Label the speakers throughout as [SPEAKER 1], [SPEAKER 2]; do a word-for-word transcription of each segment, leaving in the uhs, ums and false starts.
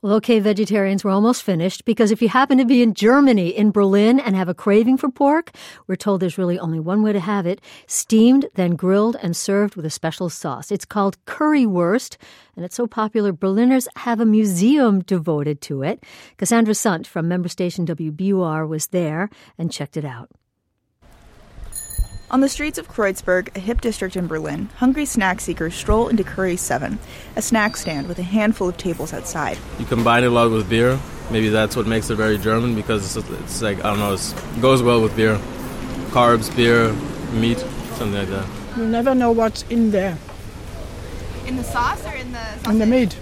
[SPEAKER 1] Well, okay, vegetarians, we're almost finished, because if you happen to be in Germany, in Berlin, and have a craving for pork, we're told there's really only one way to have it: steamed, then grilled, and served with a special sauce. It's called currywurst, and it's so popular, Berliners have a museum devoted to it. Cassandra Sant from member station W B U R was there and checked it out.
[SPEAKER 2] On the streets of Kreuzberg, a hip district in Berlin, hungry snack seekers stroll into Curry seven, a snack stand with a handful of tables outside.
[SPEAKER 3] You combine it a lot with beer. Maybe that's what makes it very German, because it's, it's like, I don't know, it's, it goes well with beer. Carbs, beer, meat, something like that.
[SPEAKER 4] You never know what's in there.
[SPEAKER 2] In the sauce or in the sausage?
[SPEAKER 4] In the meat.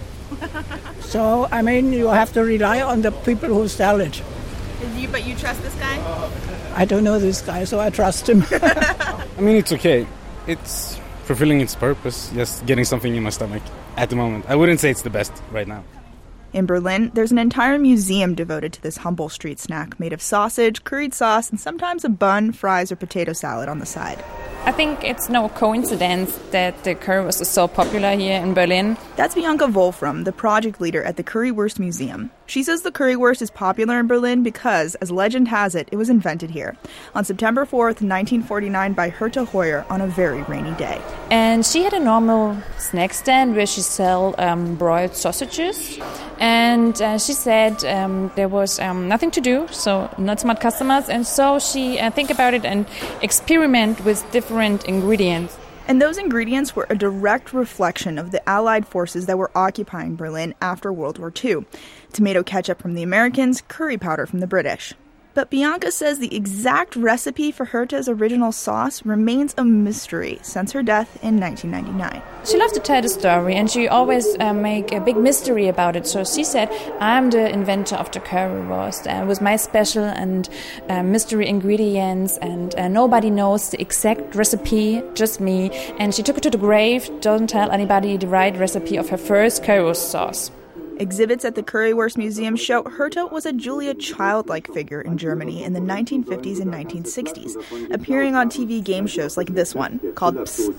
[SPEAKER 4] So, I mean, you have to rely on the people who sell it.
[SPEAKER 2] You, but you trust this guy?
[SPEAKER 4] I don't know this guy, so I trust him.
[SPEAKER 5] I mean, it's okay. It's fulfilling its purpose, just getting something in my stomach at the moment. I wouldn't say it's the best right now.
[SPEAKER 2] In Berlin, there's an entire museum devoted to this humble street snack made of sausage, curried sauce, and sometimes a bun, fries, or potato salad on the side.
[SPEAKER 6] I think it's no coincidence that the currywurst is so popular here in Berlin.
[SPEAKER 2] That's Bianca Wolfram, the project leader at the Currywurst Museum. She says the currywurst is popular in Berlin because, as legend has it, it was invented here on September fourth, nineteen forty-nine by Herta Hoyer on a very rainy day.
[SPEAKER 6] And she had a normal snack stand where she sold um, broiled sausages. And uh, she said um, there was um, nothing to do, so not smart customers. And so she uh, think about it and experiment with different ingredients.
[SPEAKER 2] And those ingredients were a direct reflection of the Allied forces that were occupying Berlin after World War Two. Tomato ketchup from the Americans, curry powder from the British. But Bianca says the exact recipe for Herta's original sauce remains a mystery since her death in nineteen ninety-nine.
[SPEAKER 6] She loves to tell the story, and she always uh, make a big mystery about it. So she said, I'm the inventor of the currywurst uh, with my special and uh, mystery ingredients, and uh, nobody knows the exact recipe, just me. And she took it to the grave, don't tell anybody the right recipe of her first currywurst sauce.
[SPEAKER 2] Exhibits at the Currywurst Museum show Herta was a Julia Child-like figure in Germany in the nineteen fifties and nineteen sixties, appearing on T V game shows like this one, called Psst.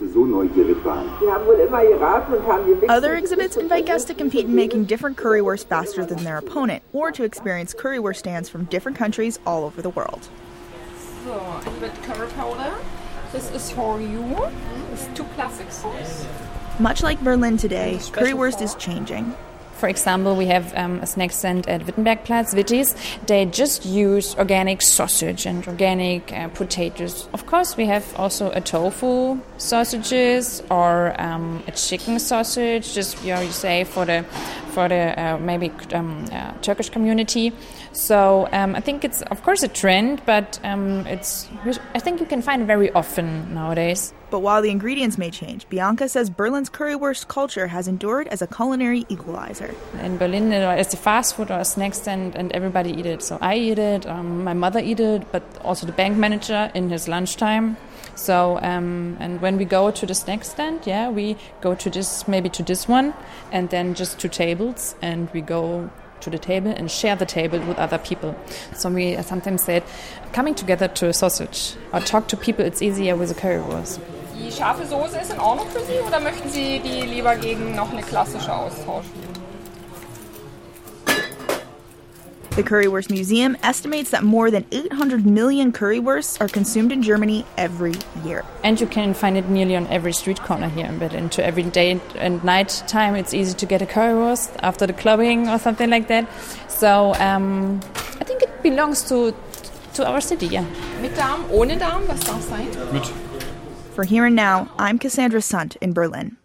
[SPEAKER 2] Other exhibits invite guests to compete in making different currywurst faster than their opponent, or to experience currywurst stands from different countries all over the world.
[SPEAKER 7] So, a bit curry powder. This is for you. It's two classic sauce.
[SPEAKER 2] Much like Berlin today, currywurst is changing.
[SPEAKER 6] For example, we have um, a snack stand at Wittenbergplatz, Wittis. They just use organic sausage and organic uh, potatoes. Of course, we have also a tofu sausages or um, a chicken sausage, just you know, you say for the for the uh, maybe um, uh, Turkish community. So um, I think it's of course a trend, but um, it's I think you can find it very often nowadays.
[SPEAKER 2] But while the ingredients may change, Bianca says Berlin's currywurst culture has endured as a culinary equalizer.
[SPEAKER 6] In Berlin, it's a fast food or a snack stand, and everybody eat it. So I eat it, um, my mother eat it, but also the bank manager in his lunchtime. So, um, and when we go to the snack stand, yeah, we go to this, maybe to this one, and then just two tables, and we go to the table and share the table with other people. So we sometimes said, coming together to a sausage or talk to people, it's easier with a currywurst.
[SPEAKER 7] Die scharfe Soße ist in Ordnung für Sie, oder möchten Sie die lieber gegen noch eine klassische austauschen?
[SPEAKER 2] The Currywurst Museum estimates that more than eight hundred million currywursts are consumed in Germany every year.
[SPEAKER 6] And you can find it nearly on every street corner here in Berlin. To every day and night time, it's easy to get a currywurst after the clubbing or something like that. So um, I think it belongs to to our city, yeah.
[SPEAKER 7] Mit Darm, ohne Darm, was darf sein?
[SPEAKER 5] Mit.
[SPEAKER 2] For Here and Now, I'm Cassandra Sant in Berlin.